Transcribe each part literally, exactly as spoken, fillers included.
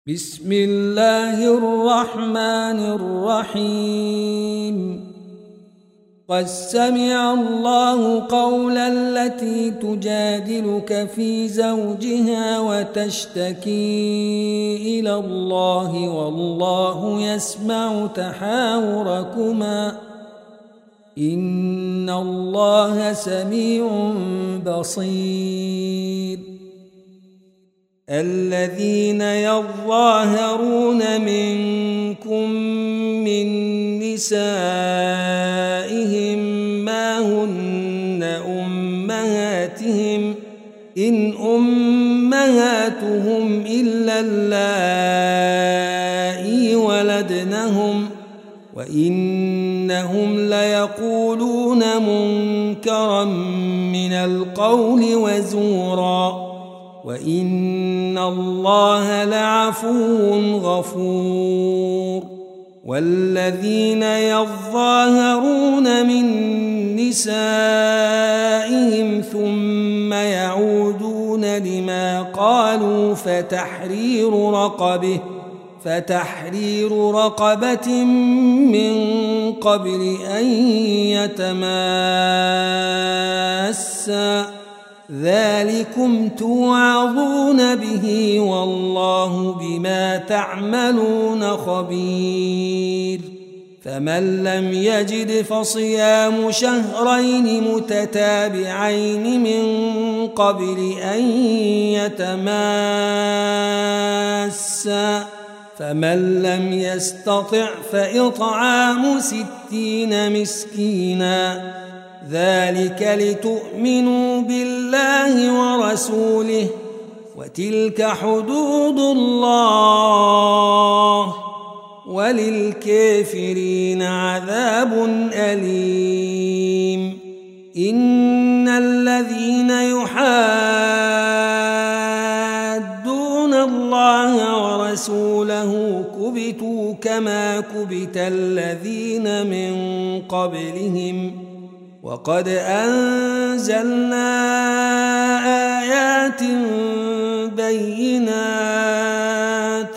بسم الله الرحمن الرحيم قد سمع الله قول التي تجادلك في زوجها وتشتكي إلى الله والله يسمع تحاوركما إن الله سميع بصير. الذين يظاهرون منكم من نسائهم ما هن أمهاتهم إن أمهاتهم إلا اللائي ولدنهم وإنهم ليقولون منكرا من القول وزورا وإن الله لعفو غفور. والذين يظاهرون من نسائهم ثم يعودون لما قالوا فتحرير رقبه فتحرير رقبة من قبل أن يتماسا ذلكم توعظون به والله بما تعملون خبير. فمن لم يجد فصيام شهرين متتابعين من قبل أن يتماسا فمن لم يستطع فإطعام ستين مسكينا ذلك لتؤمنوا بالله ورسوله وتلك حدود الله وللكافرين عذاب أليم. إن الذين يحادون الله ورسوله كبتوا كما كبت الذين من قبلهم وقد أنزلنا آيات بينات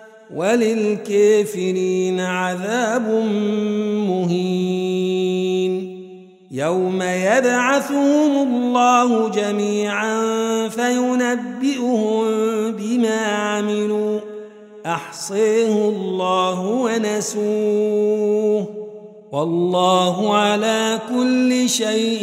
وللكافرين عذاب مهين. يوم يبعثهم الله جميعا فينبئهم بما عملوا أحصيه الله ونسوه والله على كل شيء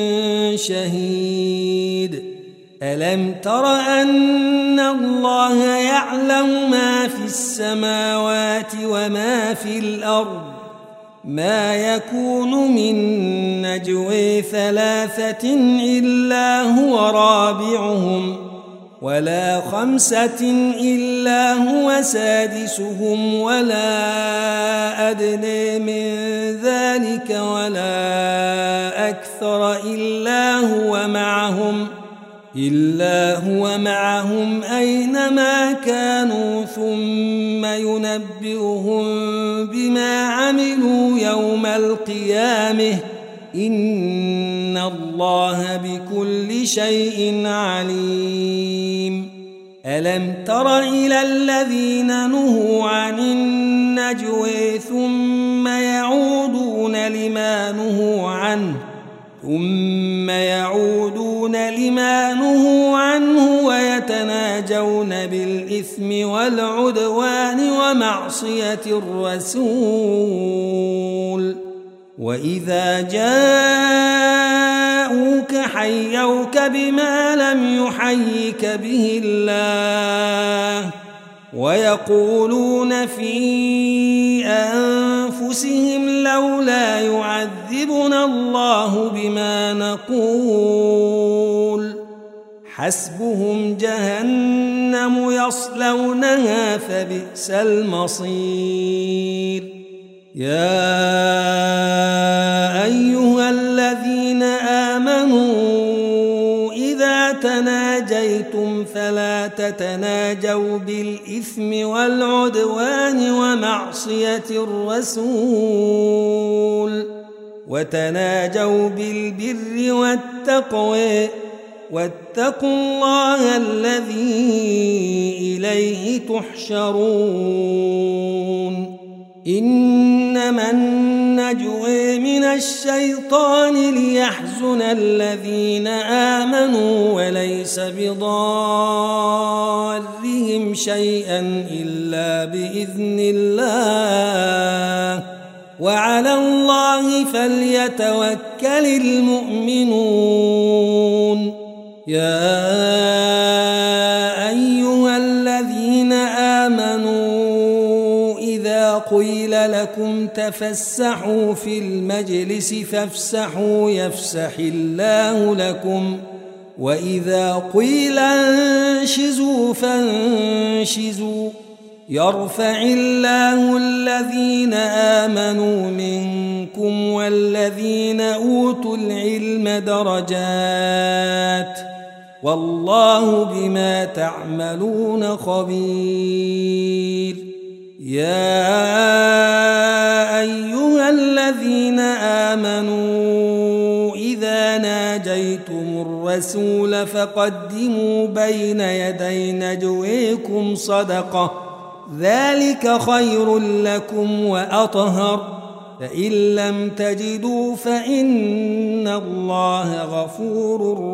شهيد. ألم تر أن الله يعلم ما في السماوات وما في الأرض ما يكون من نجوى ثلاثة إلا هو رابعهم ولا خمسة إلا هو سادسهم ولا أدنى من ذلك ولا أكثر إلا هو معهم إلا هو معهم أينما كانوا ثم ينبئهم بما عملوا يوم القيامة إن الله بكل شيء عليم. ألم تر إلى الذين نهوا عن النجوى ثم يعودون لما نهوا عنه ثم يعودون لما نهوا عنه ويتناجون بالإثم والعدوان ومعصية الرسول وإذا جاءوك حيوك بما لم يحيك به الله ويقولون في أنفسهم لولا يعذبنا الله بما نقول حسبهم جهنم يصلونها فبئس المصير. يا أيها الذين آمنوا إذا تناجيتم فلا تتناجوا بالإثم والعدوان ومعصية الرسول وتناجوا بالبر والتقوى واتقوا الله الذي إليه تحشرون إنما النجوى من الشيطان ليحزن الذين آمنوا وليس بضارهم شيئا إلا بإذن الله وعلى الله فليتوكل المؤمنون يا أيها الذين آمنوا إذا قيل لكم تفسحوا في المجلس فافسحوا يفسح الله لكم وإذا قيل انشزوا فانشزوا يرفع الله الذين آمنوا منكم والذين أوتوا العلم درجات والله بما تعملون خبير يا أيها الذين آمنوا إذا ناجيتم الرسول فقدموا بين يدي نجويكم صدقة ذلك خير لكم وأطهر فإن لم تجدوا فإن الله غفور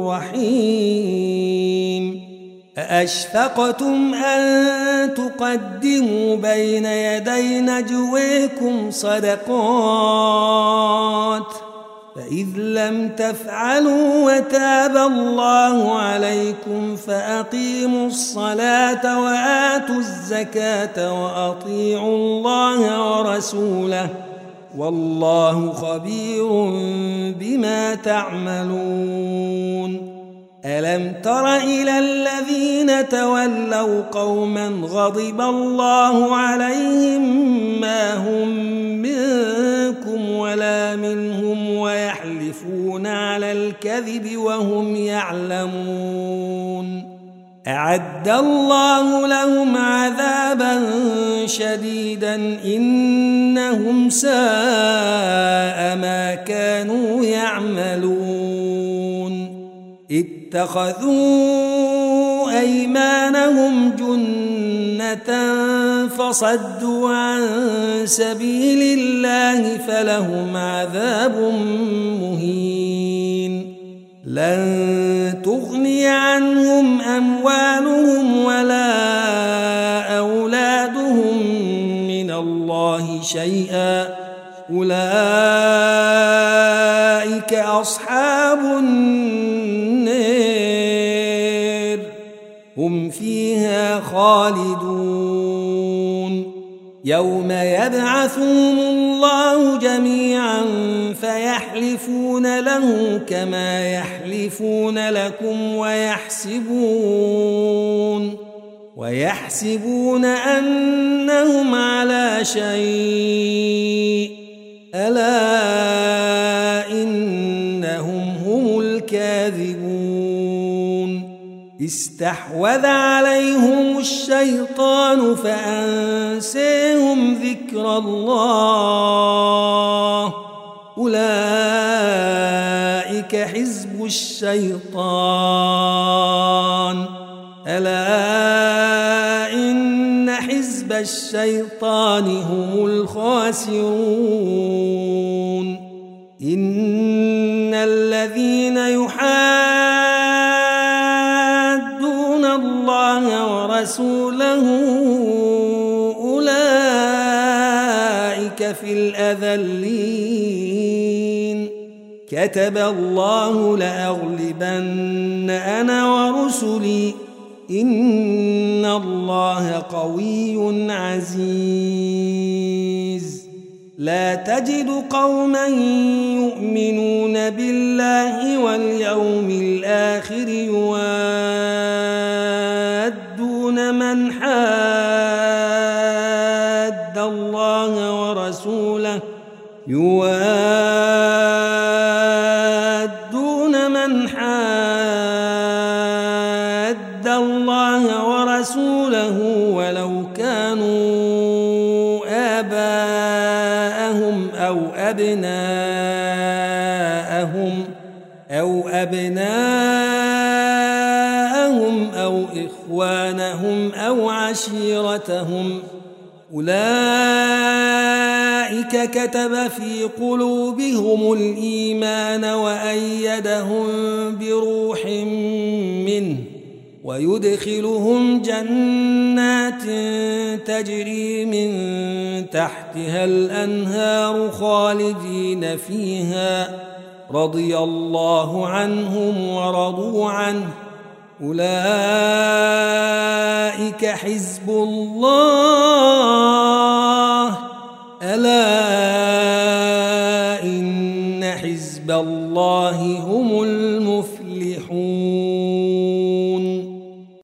رحيم أأشفقتم أن تقدموا بين يدي نجويكم صدقات فإذ لم تفعلوا وتاب الله عليكم فأقيموا الصلاة وآتوا الزكاة وأطيعوا الله ورسوله والله خبير بما تعملون ألم تر إلى الذين تولوا قوما غضب الله عليهم ما هم منكم ولا منهم ويحلفون على الكذب وهم يعلمون أعد الله لهم عذابا شديدا إنهم ساء ما كانوا يعملون اتخذوا أيمانهم جنة فصدوا عن سبيل الله فلهم عذاب مهين لن تغني عنهم أموالهم ولا أولادهم من الله شيئا أولئك أصحاب النار هم فيها خالدون يوم يبعثهم الله جميعا فيحلفون له كما يحلفون لكم ويحسبون ويحسبون أنهم على شيء ألا إنهم هم الكاذبون استحوذ عليهم الشيطان فأنساهم ذكر الله أولئك حزب الشيطان ألا إن حزب الشيطان هم الخاسرون إن الذين يحادون الله ورسوله أولئك في الأذلين كتب الله لأغلبن أنا ورسلي إن الله قوي عزيز لا تجد قوما يؤمنون بالله واليوم الآخر يوادون من حاد الله ورسوله يوادون من حاد الله ورسوله ولو كانوا آباءهم أو أبناءهم أو أبناءهم إخوانهم أو عشيرتهم. أولئك كتب في قلوبهم الإيمان وأيدهم بروح منه ويدخلهم جنات تجري من تحتها الأنهار خالدين فيها رضي الله عنهم ورضوا عنه. أولئك حزب الله